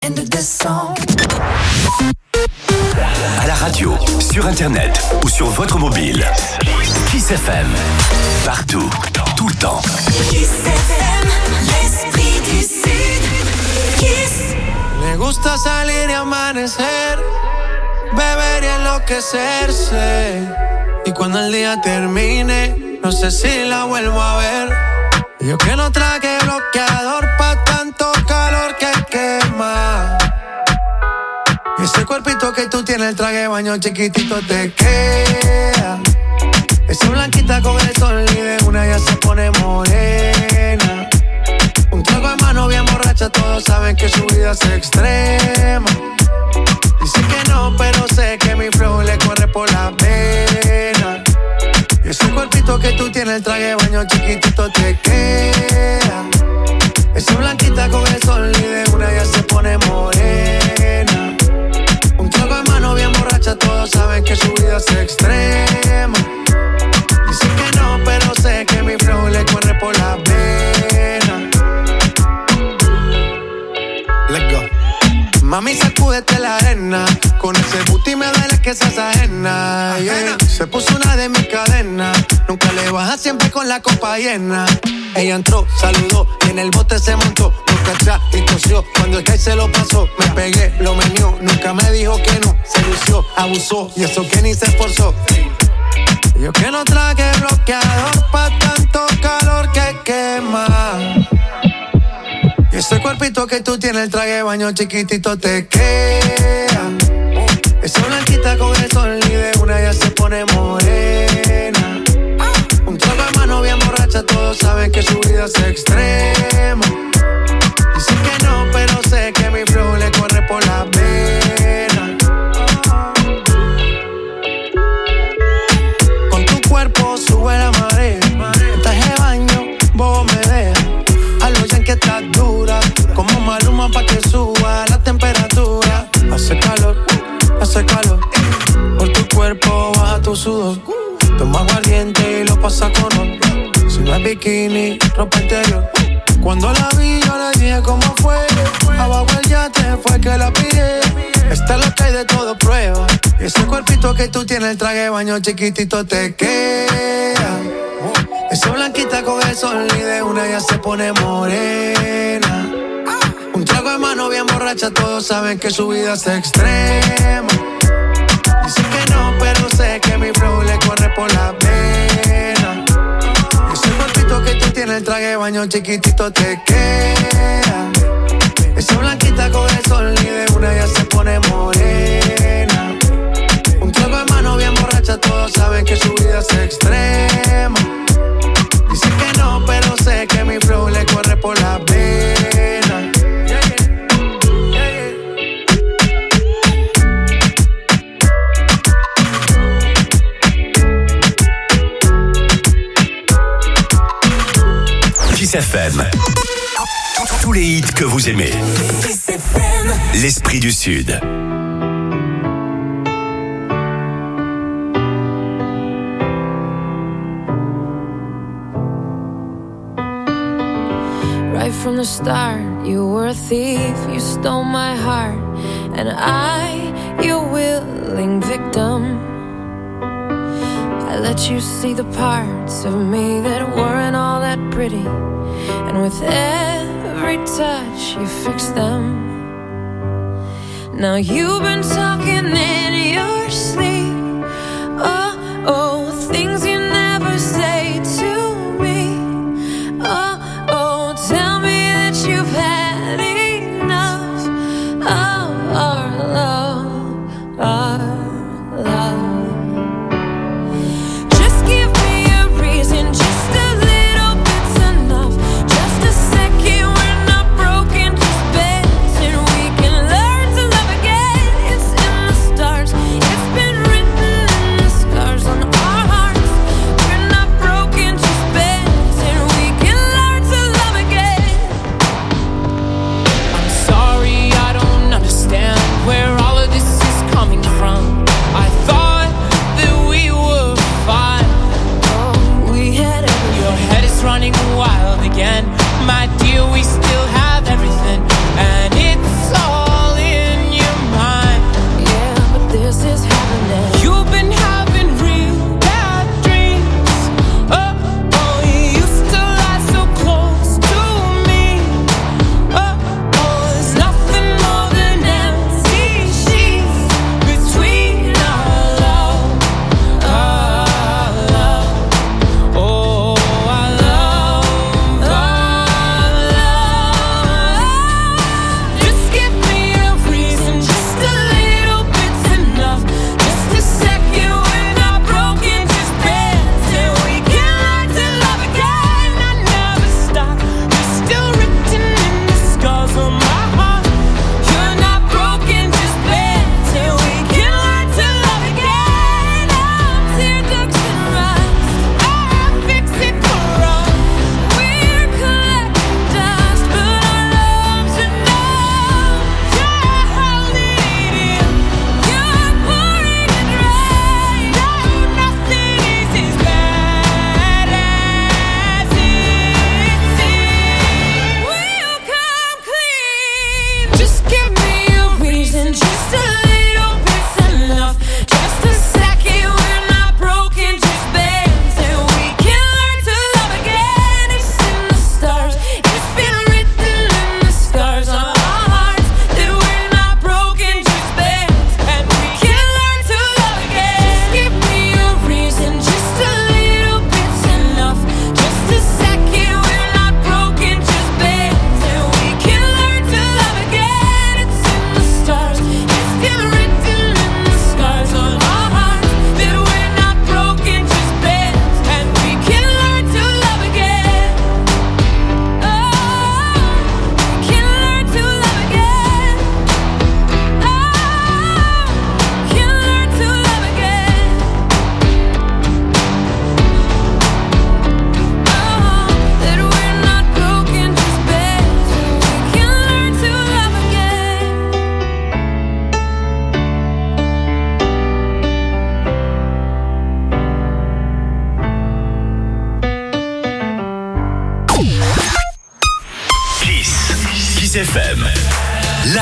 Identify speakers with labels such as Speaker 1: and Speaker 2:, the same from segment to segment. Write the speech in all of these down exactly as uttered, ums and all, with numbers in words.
Speaker 1: À la radio, sur internet ou sur votre mobile. Kiss F M. Partout, tout le temps.
Speaker 2: Kiss F M, l'esprit du Sud. Kiss.
Speaker 3: Le gusta salir y amanecer, beber y enloquecerse. Y cuando el día termine, no sé si la vuelvo a ver. Yo que no traje bloqueador pa' tanto calor que quema. Y ese cuerpito que tú tienes, el traje de baño chiquitito te queda. Esa blanquita con el sol y de una ya se pone morena. Un trago de mano bien borracha, todos saben que su vida es extrema. Dice que no, pero sé que mi flow le corre por la vena. Y ese cuerpito que tú tienes, el traje de baño chiquitito te queda. Esa blanquita con el sol y de una ya se pone morena. Un trago de mano bien borracha, todos saben que su vida es extrema. Dice que no, pero sé que mi flow le corre por la vena. Let's go. Mami, sacúdete la arena. Con ese booty me duele que seas ajena, yeah. Se puso una de mis cadenas. Nunca le baja, siempre con la copa llena. Ella entró, saludó y en el bote se montó. Nunca atrás y tosió. Cuando el que se lo pasó, me pegué, lo menió. Nunca me dijo que no, se lució, abusó. Y eso que ni se esforzó. Yo que no traje bloqueador pa' tanto calor que quema. Y ese cuerpito que tú tienes, el traje de baño chiquitito te queda. Esa blanquita con el sol y de una ya se pone morena. Un trago de mano bien borracha, todos saben que su vida es extrema. Dice que no, pero sé que mi flow le corre por la vena. Con tu cuerpo sube la marea. El traje de baño, bobo me deja. A lo ya que estás dura, como Maluma pa' que suba la temperatura. Hace calor, hace calor. Por tu cuerpo baja tu sudor. Toma aguardiente y lo pasa con oro. Si no es bikini, ropa interior. Cuando la vi yo le dije cómo fue. Abajo el yate fue que la pillé. Esta es lo que hay de todo prueba. Y ese cuerpito que tú tienes, el traje de baño chiquitito te queda. Esa blanquita con el sol y de una ya se pone morena. Un trago de mano bien borracha, todos saben que su vida es extrema. Dice que no, pero sé que mi flow le corre por la vena. Ese cuerpito que tú tienes, el traje de baño chiquitito te queda. Esa blanquita con el sol y de una ya se pone morena. Un trago de mano bien borracha, todos saben que su vida es extrema. Dice que no, pero sé que mi flow le corre por la vena. Yeah, yeah.
Speaker 1: Kiss F M. Tous les hits que vous aimez.
Speaker 2: Kiss F M.
Speaker 1: L'esprit du Sud.
Speaker 4: Right from the start, you were a thief, you stole my heart, and I, your willing victim. I let you see the parts of me that weren't all that pretty, and with every touch you fixed them. Now you've been talking in your sleep, oh, oh, things you never say to me, oh, oh, tell me that you've had enough of our love, our love. Just give me a reason, just a little bit's enough. Just a second, we're not broken, just bends, and we can learn to love again. It's in the stars, it's been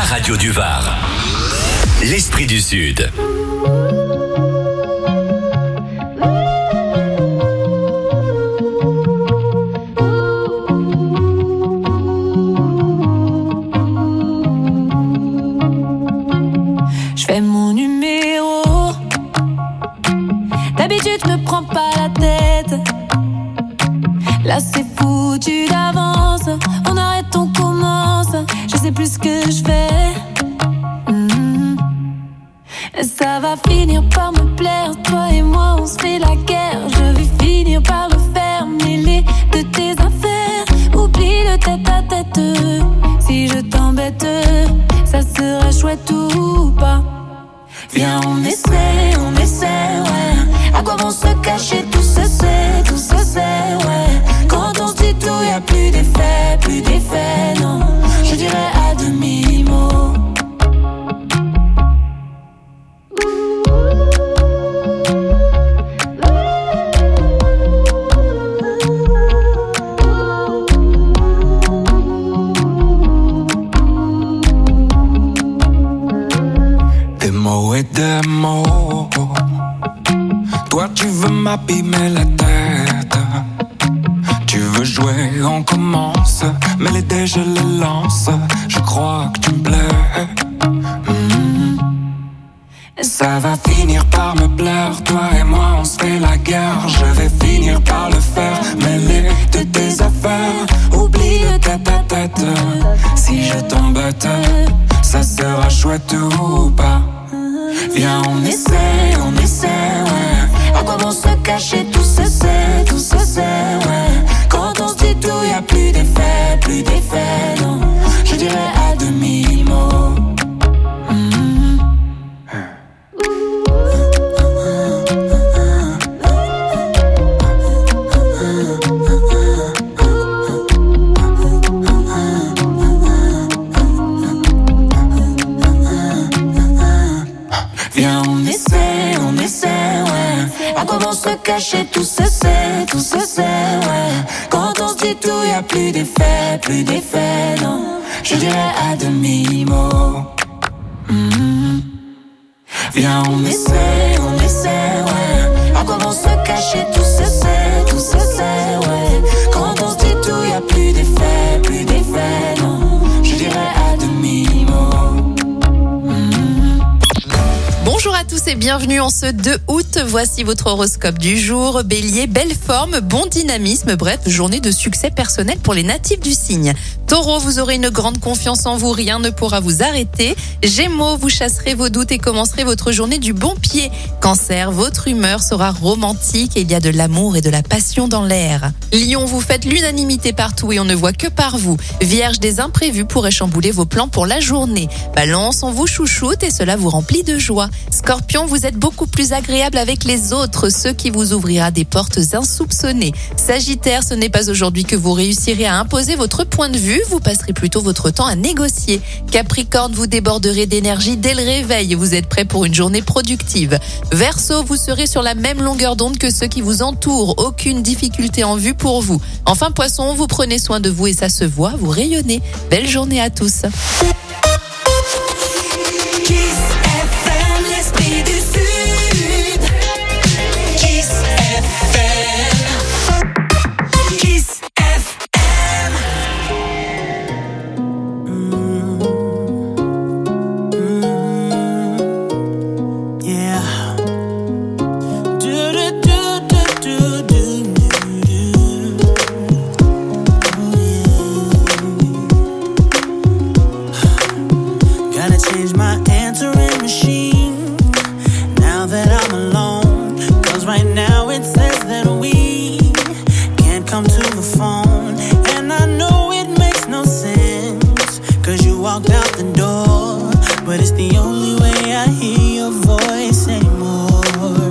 Speaker 1: radio du Var. L'Esprit du Sud.
Speaker 4: Je fais mon numéro. D'habitude, je me prends pas la tête. Là, c'est foutu d'avance. On arrête, on commence. Je sais plus ce que je fais. Mmh. Ça va finir par me plaire. Toi et moi, on se fait la guerre. Je vais finir par le faire. Mêler de tes affaires. Oublie le tête à tête. Si je t'embête, ça sera chouette ou pas. Viens, on essaie, on essaie, ouais. À quoi vont se cacher, tout se sait, tout se sait, ouais. Quand on se dit tout, y'a plus d'effet, plus d'effet, non. Je dirais à demi-mot.
Speaker 5: Des mots et des mots. Toi tu veux m'abîmer la tête. Tu veux jouer, on commence. Mais les dés je les lance. Je crois que tu me plais. Mmh. Ça va finir par me plaire. Toi et moi on se fait la guerre. Je vais finir par le faire. Mêler de tes affaires. Oublie le tête à tête. Si je t'embête, ça sera chouette ou pas. Viens, on essaie, on essaie, ouais. À quoi vont se cacher, tout se sait, tout se sait, ouais. Quand on se dit tout, y'a plus d'effet, plus d'effet, non. Je dirais à demi-mot. Mmh. Viens, on essaie, on essaie, ouais. À quoi vont se cacher, tout se sait, tout se sait, ouais. Quand on se dit tout, y'a plus d'effet, plus d'effet, non. Je dirais à demi-mot. Mmh. Viens, on essaie, on essaie, ouais. À quoi vont se cacher, tout se sait, tout se sait, ouais. Quand on se dit tout, y'a plus d'effet, plus d'effet, non. Je dirais à demi-mot.
Speaker 6: Bonjour à tous et bienvenue en ce deux août. Voici votre horoscope du jour. Bélier, belle forme, bon dynamisme, bref, journée de succès personnel pour les natifs du signe. Taureau, vous aurez une grande confiance en vous, rien ne pourra vous arrêter. Gémeaux, vous chasserez vos doutes et commencerez votre journée du bon pied. Cancer, votre humeur sera romantique et il y a de l'amour et de la passion dans l'air. Lion, vous faites l'unanimité partout et on ne voit que par vous. Vierge, des imprévus pourraient chambouler vos plans pour la journée. Balance, on vous chouchoute et cela vous remplit de joie. Scorpion, vous êtes beaucoup plus agréable avec les autres, ce qui vous ouvrira des portes insoupçonnées. Sagittaire, ce n'est pas aujourd'hui que vous réussirez à imposer votre point de vue, vous passerez plutôt votre temps à négocier. Capricorne, vous déborderez d'énergie dès le réveil, vous êtes prêt pour une journée productive. Verseau, vous serez sur la même longueur d'onde que ceux qui vous entourent, aucune difficulté en vue pour vous. Enfin Poisson, vous prenez soin de vous et ça se voit, vous rayonnez. Belle journée à tous.
Speaker 2: L'esprit du Sud. Kiss F M. Kiss F M.
Speaker 3: Mm, mm, yeah. Do do do do do do do. Oh, yeah. Gotta change my answering machine. Now that I'm alone, cause right now it says that we can't come to the phone. And I know it makes no sense, cause you walked out the door. But it's the only way I hear your voice anymore.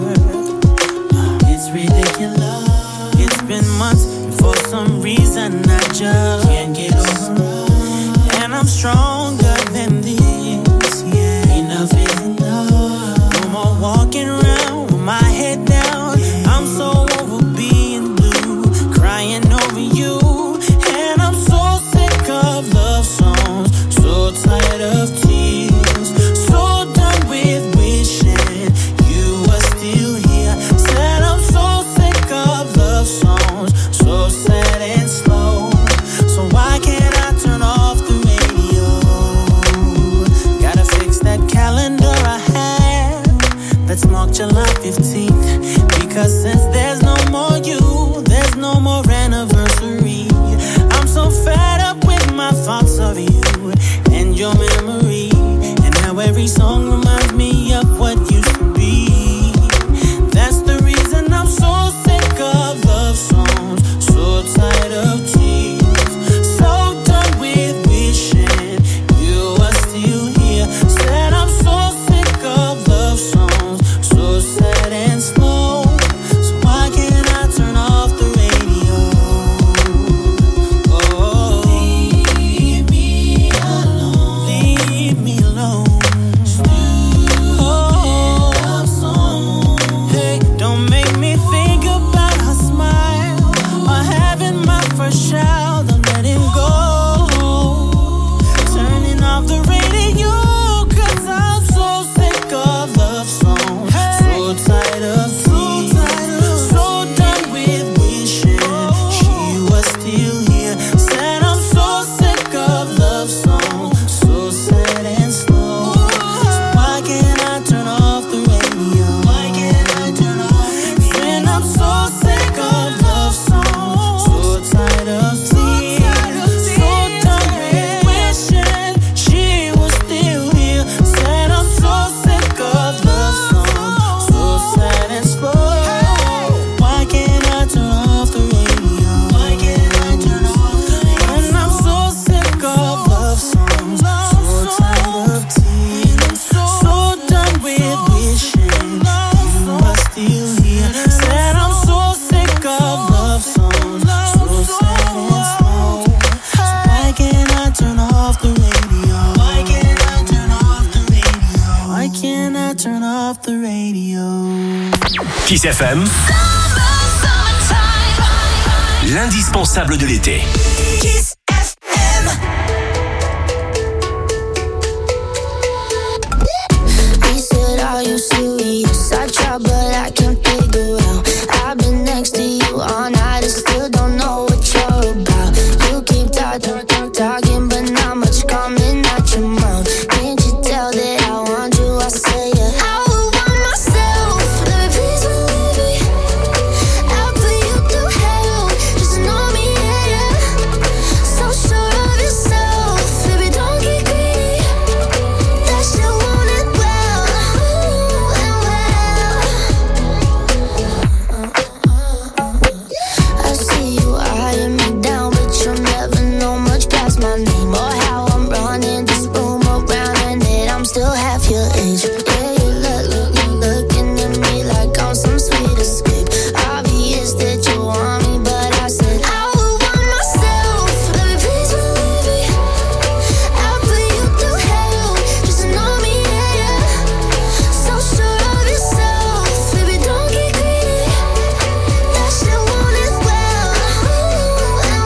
Speaker 3: It's ridiculous. It's been months, and for some reason I just can't get over it. And I'm stronger than this, yeah. Enough is enough.
Speaker 7: Every song reminds me of what used to be. That's the reason I'm so sick of love songs, so tired of tears, so done with wishing you were still here. Said I'm so sick of love songs, so sad and slow. So why can't I turn off the radio? Oh, leave me alone, leave me alone. Oh, love song. Hey, don't make me think about her smile or having my first child. I'm letting go, turning off the radio, 'cause I'm so sick of love songs, so tired of tears, so done with wishing she was still here. Said I'm so sick of love songs, so sad and slow. So why can't I turn off the radio? Why can't I turn off the radio? Saying I'm so sick of love songs, so tired of tears, so done with wishing she was still here. Said I'm so sick of love songs, so sad and slow. Why can't I turn off the radio? Why can't I turn off the radio? And I'm so sick of love songs, so tired of tears, so done with wishing you were still here. Said I'm so sick of love songs, so sad and slow. So why can't I turn off the radio? Why can't I turn off the radio? Why can't I turn off the radio?
Speaker 1: Kiss F M, l'indispensable de l'été.
Speaker 2: Kiss F M.
Speaker 8: He said, are you serious? I try, but I can't figure out. I've been next to you all night and still don't know what you're about. You keep talking, talking, but not much coming out your mouth. Can't you tell that I want you? I say yeah. I would want myself. Let me please believe me. I'll put you through hell. Just know me, yeah, yeah. So sure of yourself, baby, don't get greedy. That shit want it well, ooh, and well. I see you eyeing me down, but you'll never know much past my name or how I'm running this room around, and that I'm still half your age. Yeah, you look, look, look, looking at me like I'm some sweet escape. Obvious that you want me, but I said I would want myself. Let me please believe me. I'll put you through hell. Just know me, yeah, yeah. So sure of yourself, baby, don't get greedy. That shit want it well, ooh, and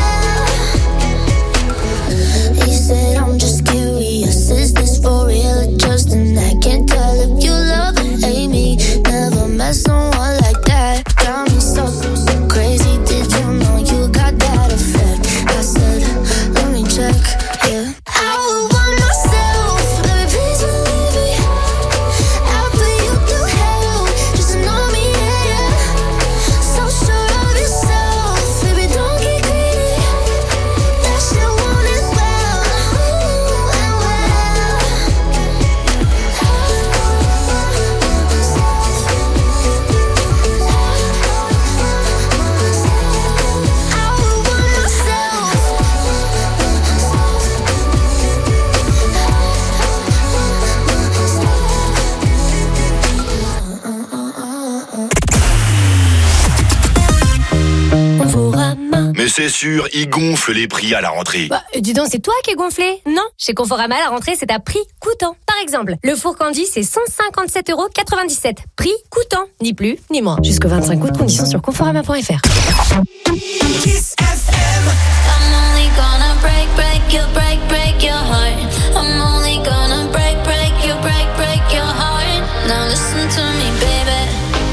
Speaker 8: well. He said, I'm just curious, is this for real or just an act? Can't tell if you love or hate me. Never met someone like that. Got me so, so crazy. Did you know you got that effect? I said, let me check, yeah. I would want myself. Let me please believe me. I'll put you through hell. Just know me, yeah, yeah. So sure of yourself, baby, don't get greedy. That shit want it well, ooh, and well. I would want myself. Conforama.
Speaker 1: Mais c'est sûr, ils gonflent les prix à la rentrée.
Speaker 9: Bah, dis donc, c'est toi qui es gonflé? Non, chez Conforama, la rentrée, c'est à prix coûtant. Par exemple, le four Candy, c'est cent cinquante-sept euros quatre-vingt-dix-sept. Prix coûtant, ni plus, ni moins. Jusqu'au vingt-cinq août, conditions sur conforama point f r.
Speaker 2: Kiss F M.
Speaker 8: I'm only gonna break, break your, break, break your heart. I'm only gonna break, break your, break, break your heart. Now listen to me, baby.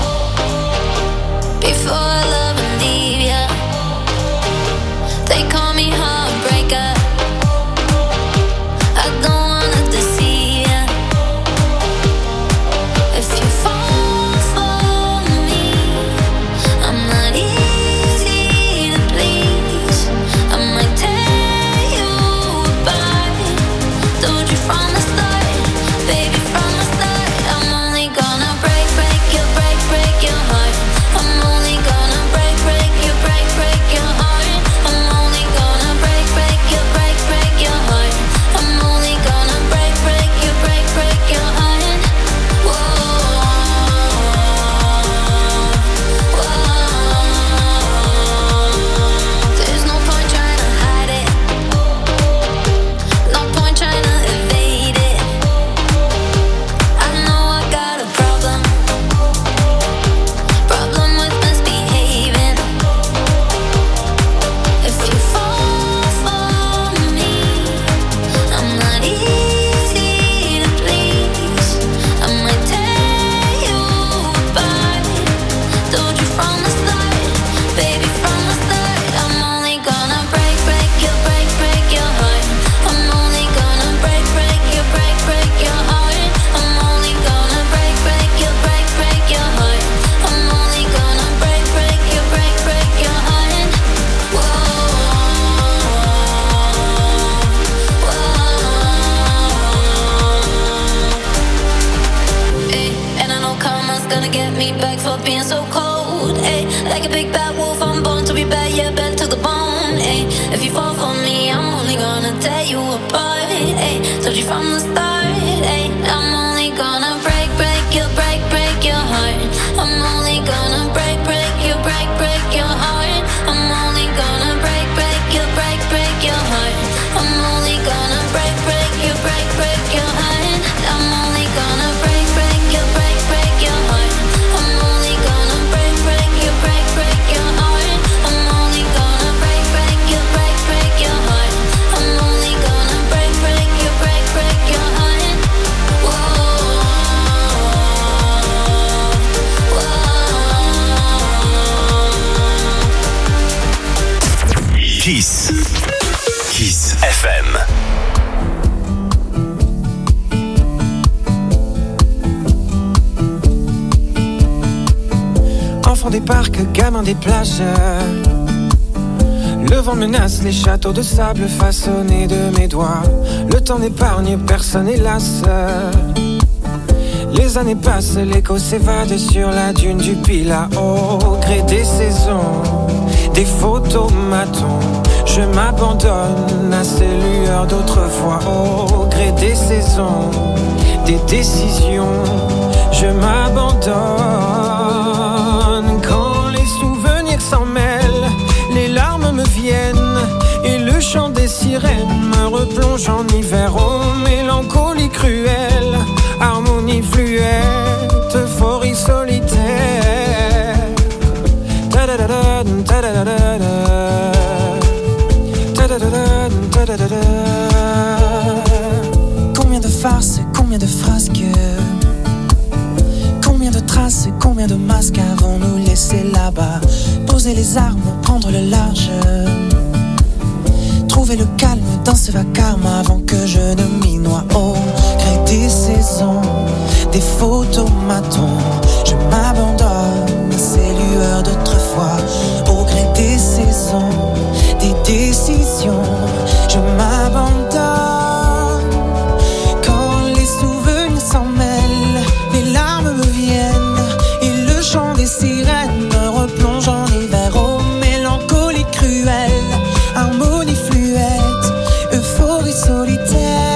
Speaker 8: Before I love and leave ya, they call me heartbreaker. I don't wanna deceive ya. If you fall for me, I'm not easy to please. I might tear you apart. gonna get me back for being so cold. Ay, like a big bad wolf, I'm born to be bad, yeah, bad to the bone. Ay, if you fall for me, I'm only gonna tear you apart. Ay, told you from the start. Ay, I'm only gonna break, break you, break, break your heart. I'm only gonna break, break you, break, break your heart. I'm only gonna break, break you, break, break your heart. I'm only gonna break, break you, break, break your heart. I'm only gonna break, break you, break, break your heart. I'm only gonna break, break you, break, break your heart. I'm only gonna break, break you, break, break your heart. I'm only gonna break, break you, break, break your heart. Whoa, whoa.
Speaker 1: Kiss. Kiss F M.
Speaker 3: Enfant des parcs, gamin des plages. Le vent menace les châteaux de sable façonnés de mes doigts. Le temps n'épargne personne, hélas. Les années passent, l'écho s'évade sur la dune du Pilat. Au gré des saisons, des photomatons, je m'abandonne à ces lueurs d'autrefois. Au gré des saisons, des décisions, je m'abandonne. Quand les souvenirs s'en mêlent, les larmes me viennent et le chant des sirènes me replonge en hiver. Oh, mélancolie cruelle, harmonie fluette, euphorie solitaire. Ta-da-da-da, ta-da-da-da, ta-da-da-da, ta-da-da-da. Combien de farces, combien de frasques, combien de traces, combien de masques avons-nous laissé là-bas? Poser les armes, prendre le large, trouver le calme dans ce vacarme avant que je ne m'y noie. Au gré des saisons, des photomatons, je m'abandonne à ces lueurs d'autrefois. Au gré des saisons, des décisions, je m'abandonne. Quand les souvenirs s'en mêlent, les larmes me viennent et le chant des sirènes me replonge en hiver. Oh, mélancolie cruelle, harmonie fluette, euphorie solitaire.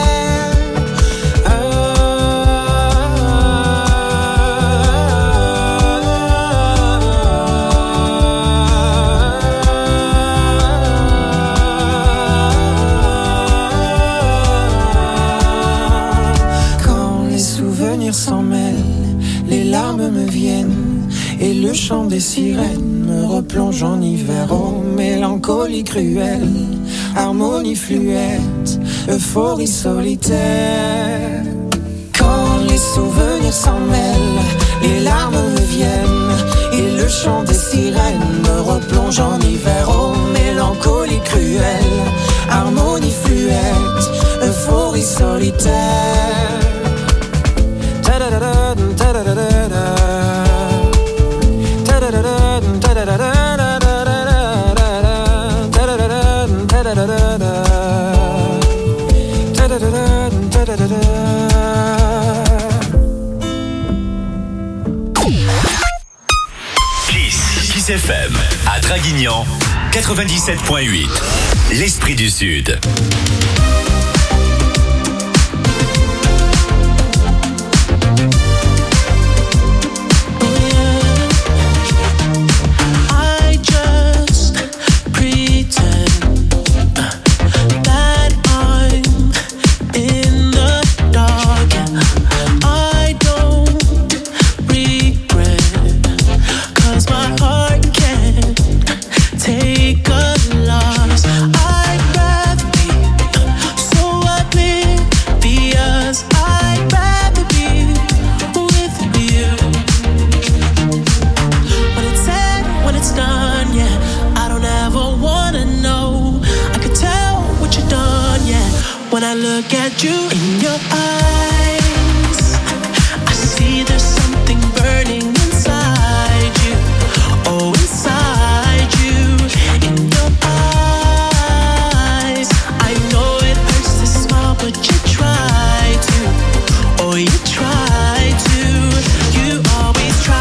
Speaker 3: S'en mêlent, les larmes me viennent et le chant des sirènes me replonge en hiver. Oh, mélancolie cruelle, harmonie fluette, euphorie solitaire. Quand les souvenirs s'en mêlent, les larmes me viennent et le chant des sirènes me replonge en hiver. Oh, mélancolie cruelle, harmonie fluette, euphorie solitaire.
Speaker 1: Kiss, Kiss F M, à Draguignan, quatre-vingt-dix-sept point huit. L'esprit du Sud.
Speaker 7: Take a loss. I'd rather be When I look at you in your eyes, I see there's something burning inside you. Oh, inside you, in your eyes. I know it hurts to smile, but you try to. Oh, you try to. You always try.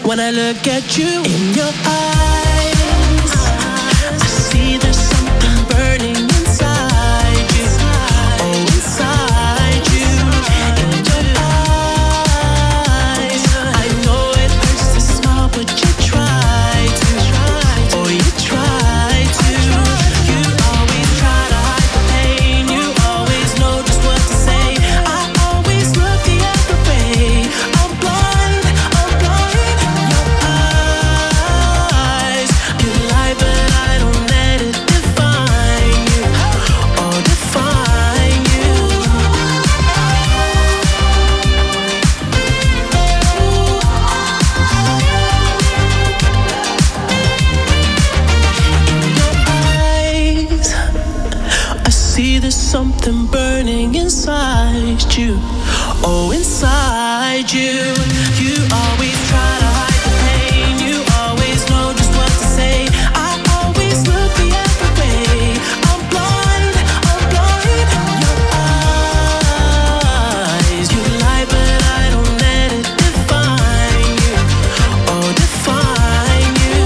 Speaker 7: When I look at you in your eyes, I see there's something burning inside you. Oh, inside you. In your eyes, I know it hurts to smile, but you try to. Oh, you try to. You always try to hide the pain. You always know just what to say. I always look the other way. I'm blind, I'm blind. Your eyes, you lie, but I don't let it define you. Oh, define you. In your eyes, I see there's something burning inside you. Oh, inside you. You always try to hide the pain. You always know just what to say. I always look the other way. I'm blind, I'm blind. Your eyes, you lie, but I don't let it define you. Oh, define you.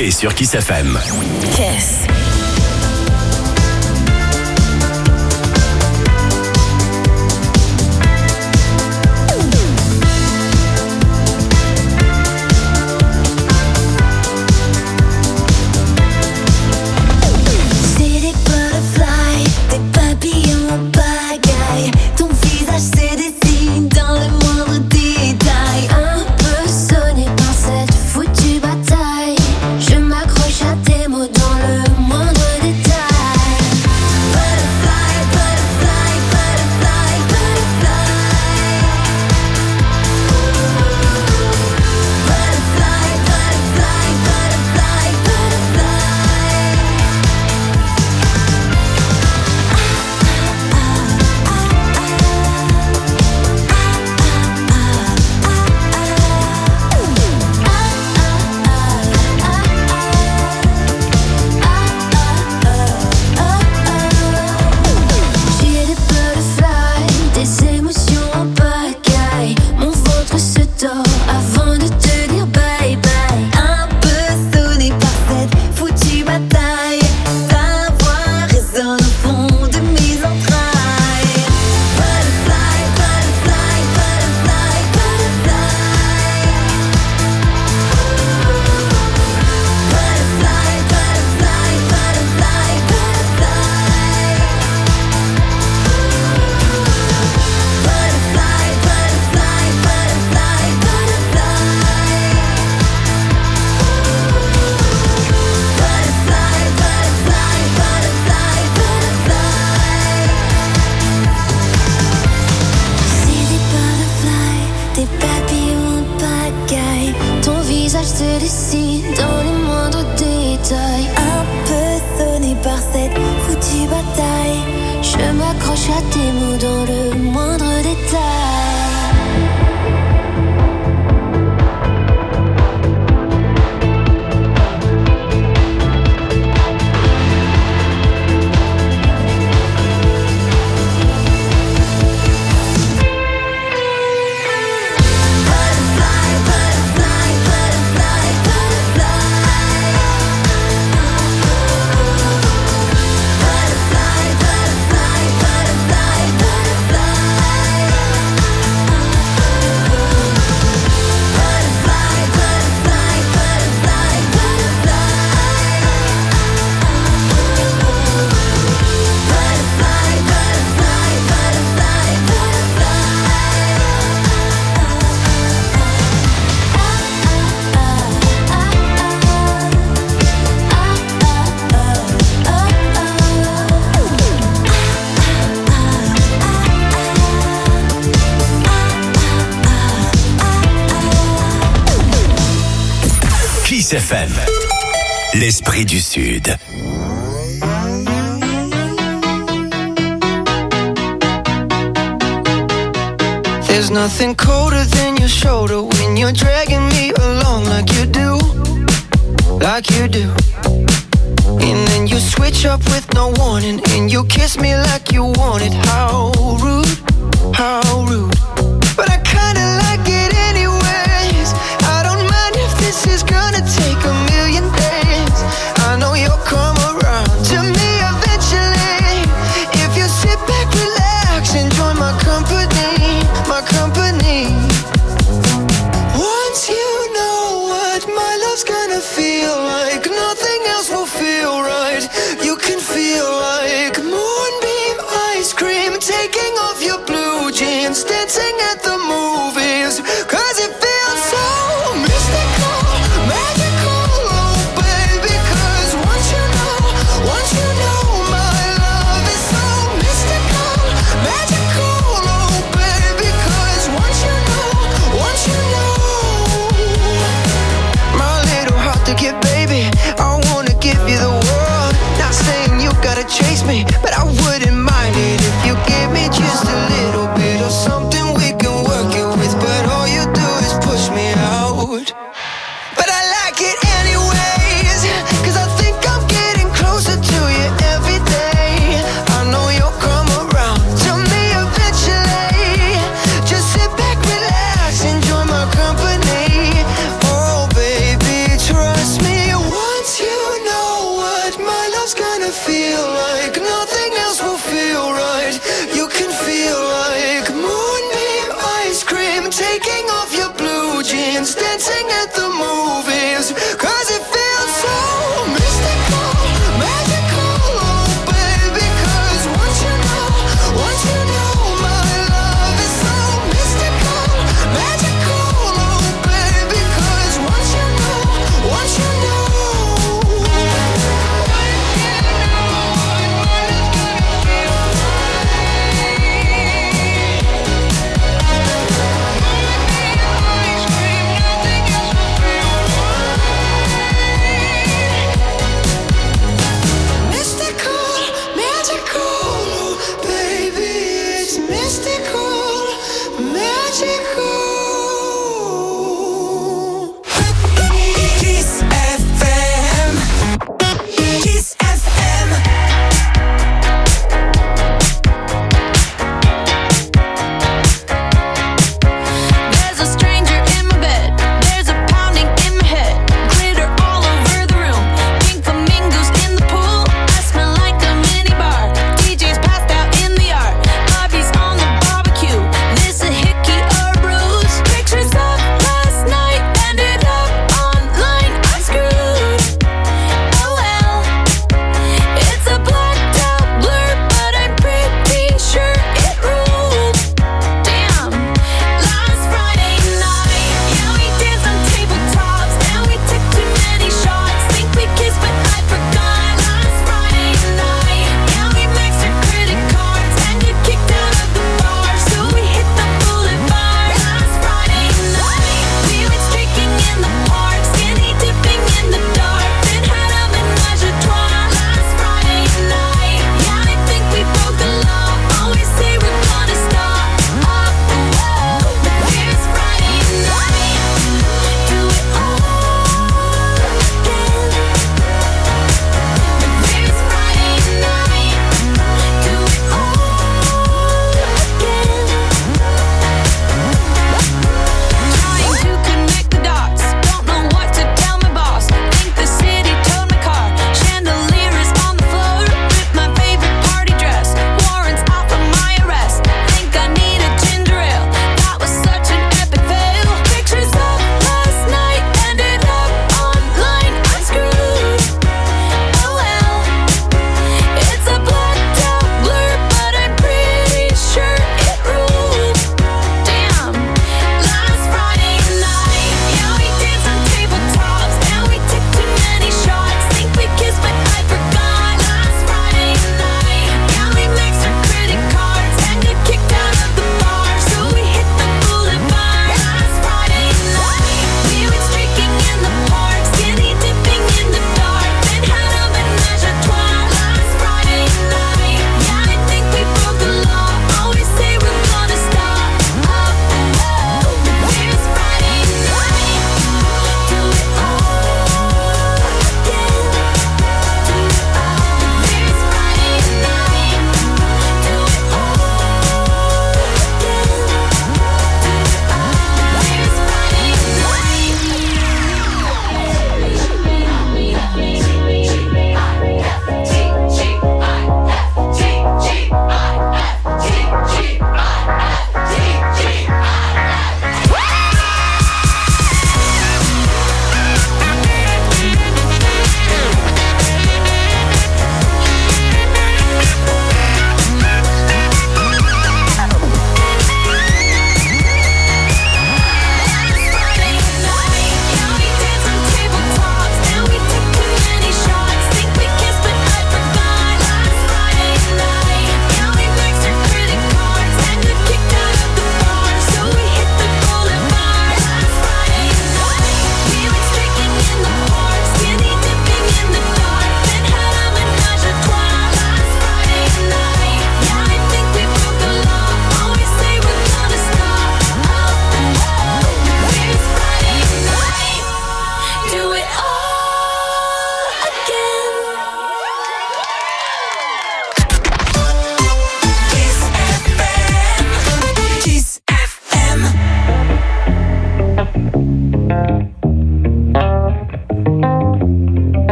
Speaker 1: Fouché sur Kiss F M.
Speaker 4: Kiss.
Speaker 1: F M, l'esprit du Sud.
Speaker 3: There's nothing colder than your shoulder when you're dragging me along like you do, like you do. And then you switch up with no warning and you kiss me like you want it. How rude, how rude. But I kinda like it anyways. I don't mind if this is gonna take a million days. I know you'll come around to me eventually. If you sit back, relax, enjoy my company, my company. Once you know what my love's gonna feel like, nothing else will feel right. You can feel like moonbeam ice cream, taking off your blue jeans, dancing at the movies. Cause it feels so mystical, magical, oh baby. Cause once you know, once you know my love is so mystical, magical, oh baby. Cause once you know,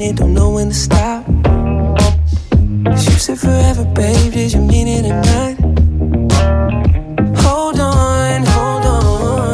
Speaker 10: it, don't know when to stop. 'Cause you said forever, babe, did you mean it or not? Hold on, hold on.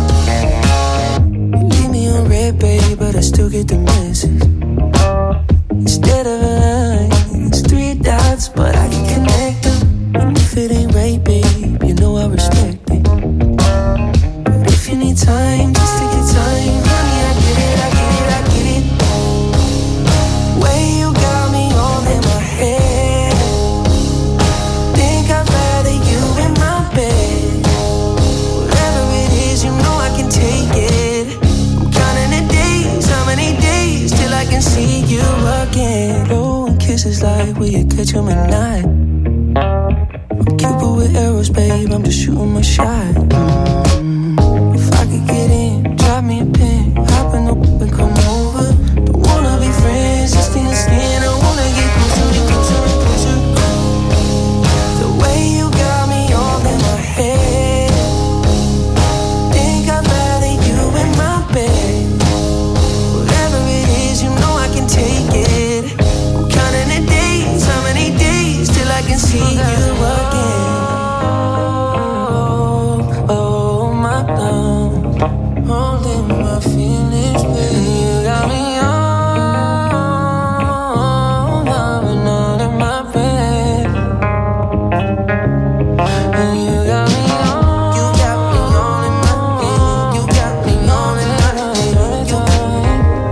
Speaker 10: You leave me on red, babe, but I still get the message. Instead of a line, it's three dots, but I can connect them. And if it ain't right, babe, you know I respect it. But if you need time, just take your time. Honey, I get it, I get it, I get it. Way you got me all in my head. Think I'd rather you in my bed. Whatever it is, you know I can take it. I'm counting the days, how many days till I can see you again. Oh, and kisses like, will you catch 'em at night? I'm Cupid with arrows, babe, I'm just shooting my shot. Mm. If I could get in, drop me a pin, hop in the whip and come over. Don't wanna be friends, just skin to skin, I wanna get closer and closer and closer. The way you got me all in my head. Think I'd rather you in my bed. Whatever it is, you know I can take it. I'm counting the days, how many days till I can see you again. Oh, oh my love, holding my feelings, baby. You got me all loving all in my bed. And you got me all, you got me all in my head. You got me all in my head. You got me,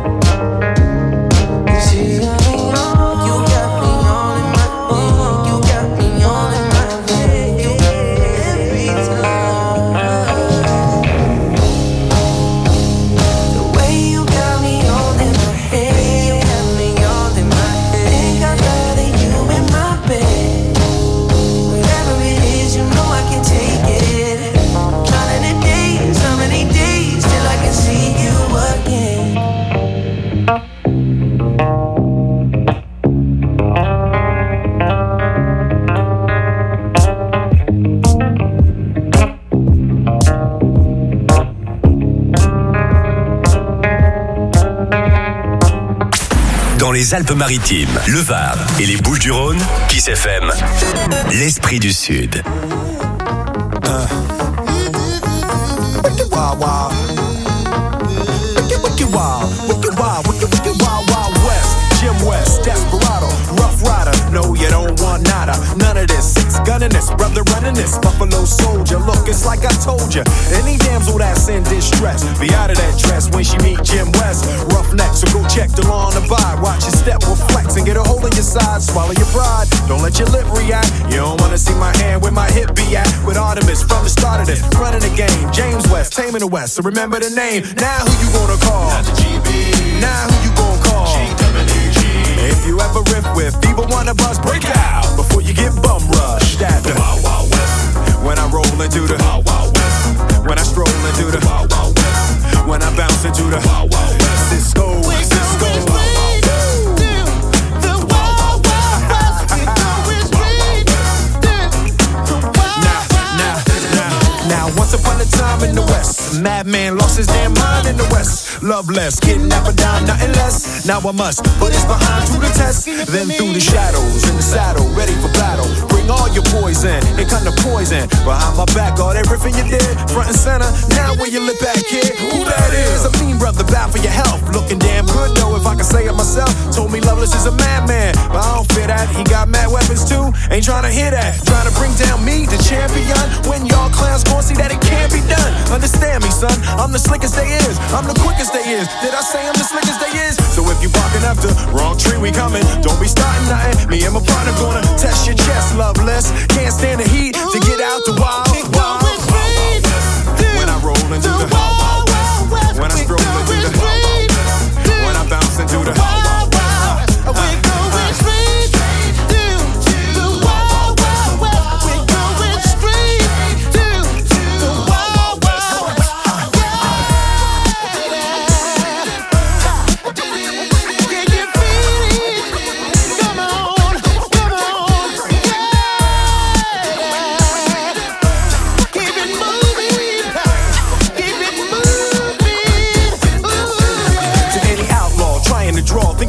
Speaker 10: you got me all, you got me all in my head. You got me all in my head. You got me every time. The way you got me all in my head. You got me all in my head. Think I'd rather you in my bed. Whatever it is, you know I can take it. Counting the days, how many days till I can see you again.
Speaker 1: Dans les Alpes-Maritimes, le Var et les Bouches-du-Rhône, Kiss F M, l'esprit du Sud.
Speaker 11: Wicked wild, wild. Wicked, wicked wild. Wicked wild, wicked, wicked wild, wild west. Jim West, Desperado, Rough Rider. No, you don't want nada. None of this. Six gunning this, brother running this. Buffalo Soldier. Look, it's like I told you. Any damsel that's in distress, be out of that dress when she meet Jim West. Roughneck, so go check the law on the vibe. Watch your step will flex and get a hold of your side. Swallow your pride. Don't let your lip react. You don't wanna see my hand where my hip be at. With Artemis from the start of this, running the game. James West, taming the West. So remember the name. Now who you gonna call? Not the G B. Now who you gonna call? G W G. If you ever riff with people wanna buzz, break out before you get bum rushed. At the Wild Wild West. When I roll into the Wild Wild West. When I stroll into the Wild Wild West. When I bounce into the Wild Wild West. Cisco, Cisco. Once upon a time in the West, a madman lost his damn mind in the West. Loveless, kidnap a dime, nothing less. Now I must put his behind to the test. Then through the shadows, in the saddle, ready for battle. Bring all your poison, it kind of poison. Behind my back, all that riffing you did, front and center. Now where you lip at, kid? Who that is? A mean brother, bad for your health. Looking damn good, though, if I can say it myself. Told me Loveless is a madman, but I don't fear that. He got mad weapons too, ain't trying to hear that. Trying to bring down me, the champion. When y'all clowns gon' see that it can't be done. Understand me, son, I'm the slickest they is. I'm the quickest they is. Did I say I'm the slickest they is? So if you barking up the wrong tree, we coming. Don't be starting nothing. Me and my partner gonna test your chest, Loveless. Can't stand the heat to get out the wild, wild, wild, wild west. When I roll into the wild, wild west. When I stroll into the wild, wild west. When I bounce into the wild, wild west. We're going straight to the wild, wild west. We're going straight to the wild, wild west. Can you feel it? Come on, come on, yeah. Keep it moving, keep it moving. Ooh. To any outlaw trying to draw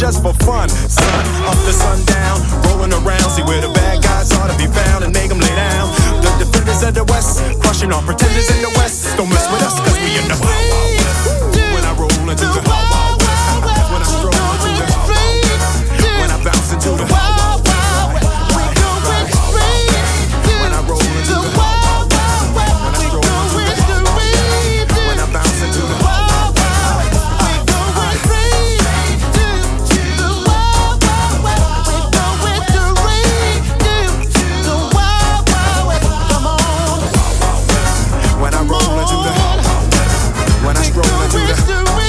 Speaker 11: just for fun. Sun up to sundown, rolling around, see where the bad guys are to be found and make them lay down. The defenders of the West, crushing all pretenders in the West. Don't mess with us, cause we in the wild, wild west. When I roll into the wild, wild west, when I stroll into the wild, wild west, when I bounce into the wild, wild west, we going straight when I roll into the wild, wild west, when I stroll into the wild, wild west, when I bounce into the wild, wild west, we going straight to the wild, wild west, we going straight to the wild, wild west. Come on, when I roll into the, when I stroll into the.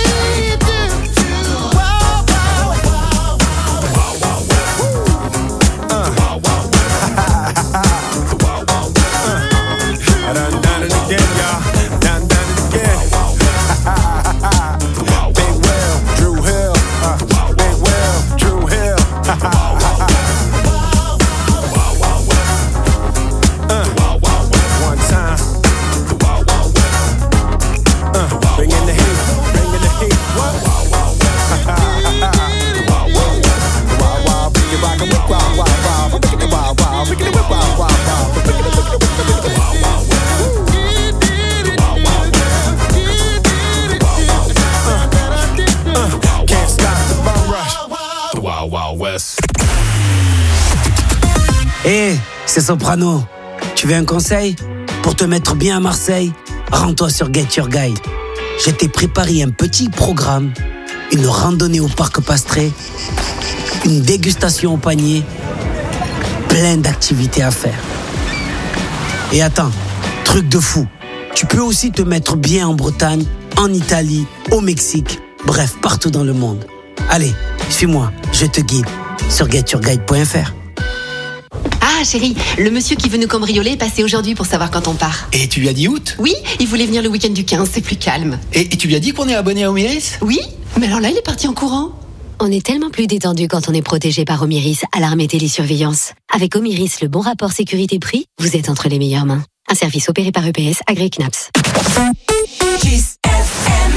Speaker 12: Hé, hey, c'est Soprano. Tu veux un conseil? Pour te mettre bien à Marseille, rends-toi sur Get Your Guide. Je t'ai préparé un petit programme, une randonnée au parc Pastré, une dégustation au panier, plein d'activités à faire. Et attends, truc de fou, tu peux aussi te mettre bien en Bretagne, en Italie, au Mexique, bref, partout dans le monde. Allez, suis-moi, je te guide sur get your guide point f r.
Speaker 13: Ah chérie, le monsieur qui veut nous cambrioler est passé aujourd'hui pour savoir quand on part.
Speaker 14: Et tu lui as dit août?
Speaker 13: Oui, il voulait venir le week-end du quinze, c'est plus calme.
Speaker 14: Et, et tu lui as dit qu'on est abonné à Omiris?
Speaker 13: Oui, mais alors là il est parti en courant.
Speaker 15: On est tellement plus détendu quand on est protégé par Omiris, alarme et télésurveillance. Avec Omiris, le bon rapport sécurité-prix, vous êtes entre les meilleures mains. Un service opéré par E P S, agréé C N A P S.
Speaker 2: Kiss F M.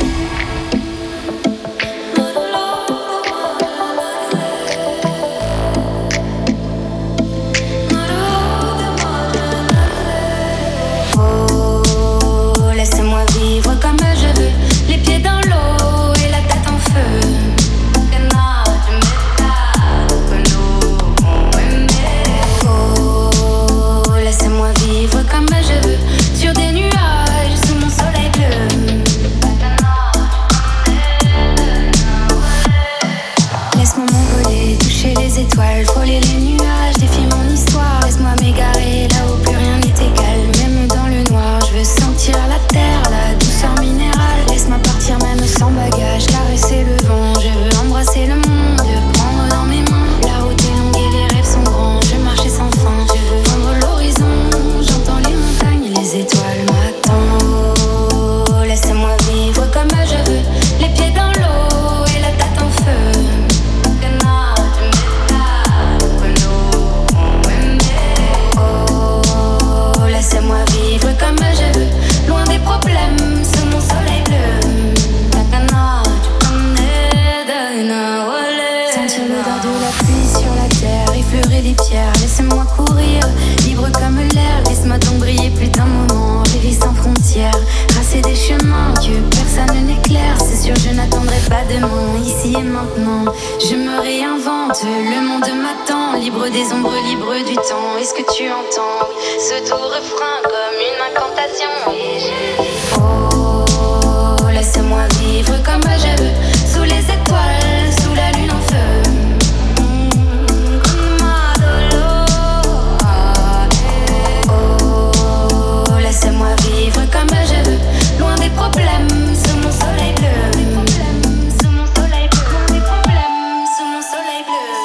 Speaker 8: Laisse-moi vivre comme je veux, les pieds dans l'eau et la tête en feu. Oh, laisse-moi vivre comme je veux, sur des nuages sous mon soleil bleu. Laisse-moi m'envoler, toucher les étoiles, frôler les nuages, défier mon histoire. Laisse-moi m'égarer là où plus rien n'est égal, même dans le noir. Je veux sentir la terre, la douceur minérale. Laisse-moi partir même sans bagage, caresser le vent. Je veux embrasser le monde, le prendre dans mes mains. La route est longue et les rêves sont grands. Je veux marcher sans fin, je veux vendre l'horizon. J'entends les montagnes, les étoiles m'attendent. Oh, laisse-moi vivre comme je veux, les pieds dans l'eau et la tête en feu. Oh, laisse-moi vivre comme je veux, loin des problèmes, sous mon soleil bleu. Sentir l'odeur de la pluie sur la terre, effleurer les pierres, laisse-moi courir, libre comme l'air. Laisse-moi donc briller plus d'un moment, rêver sans frontières, tracer des chemins que personne n'éclaire. C'est sûr je n'attendrai pas demain, ici et maintenant. Je me réinvente, le monde m'attend, libre des ombres, libre du temps. Est-ce que tu entends ce doux refrain comme une incantation? Et je dis oh, laisse-moi vivre comme je veux, sous les étoiles, sous la lune en feu. Oh, laisse-moi vivre comme je veux, loin des problèmes, sous mon soleil bleu. Sous mon soleil bleu, loin des problèmes, sous mon soleil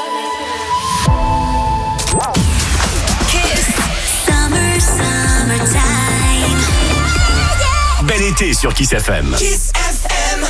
Speaker 8: bleu.
Speaker 2: Kiss Summer, Summertime.
Speaker 1: Bel été sur Kiss F M.
Speaker 2: Kiss F M.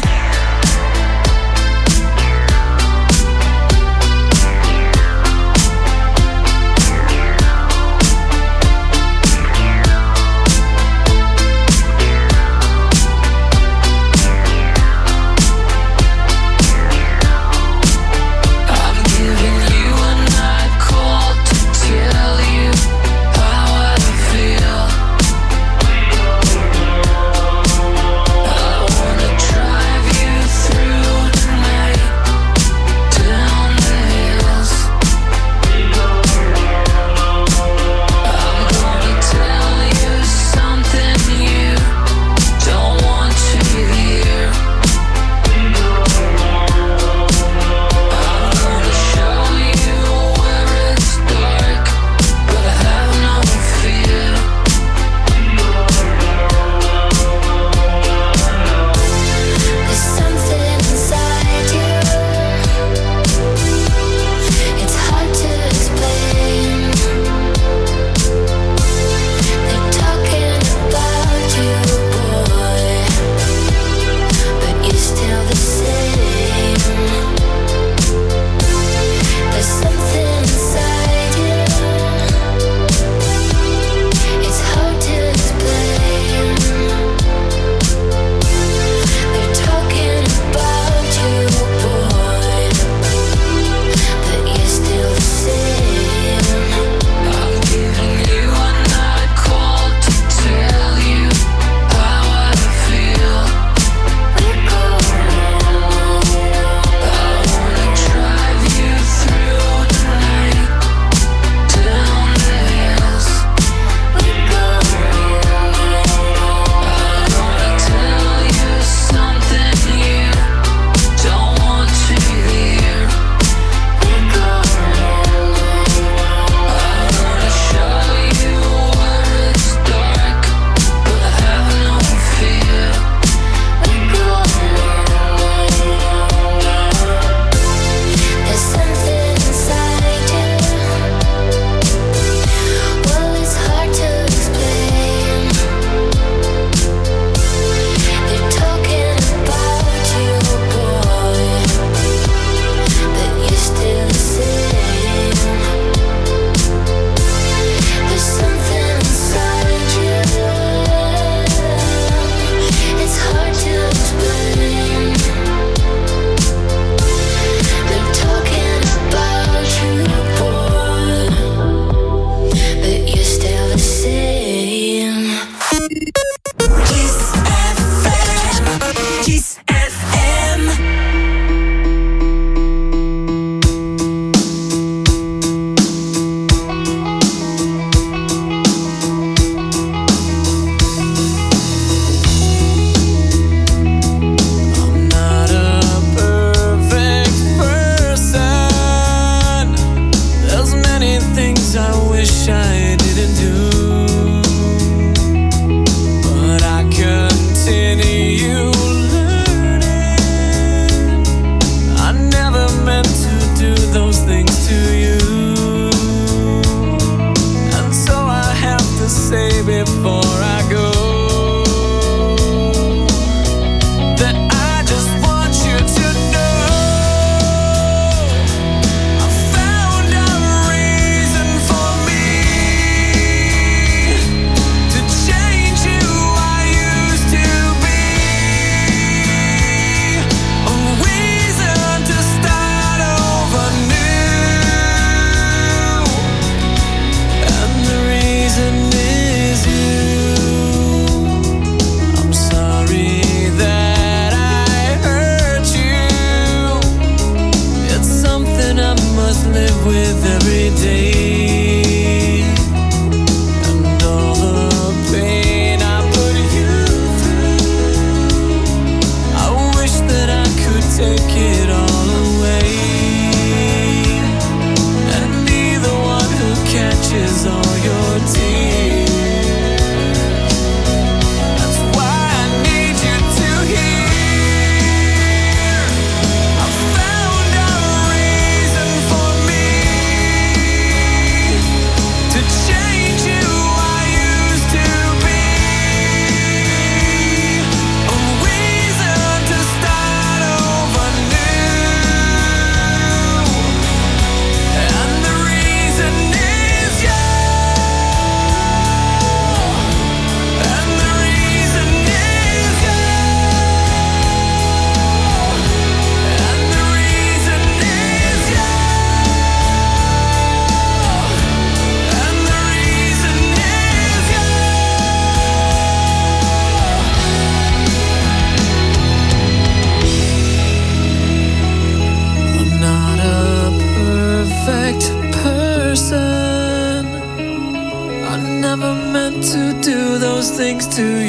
Speaker 10: things to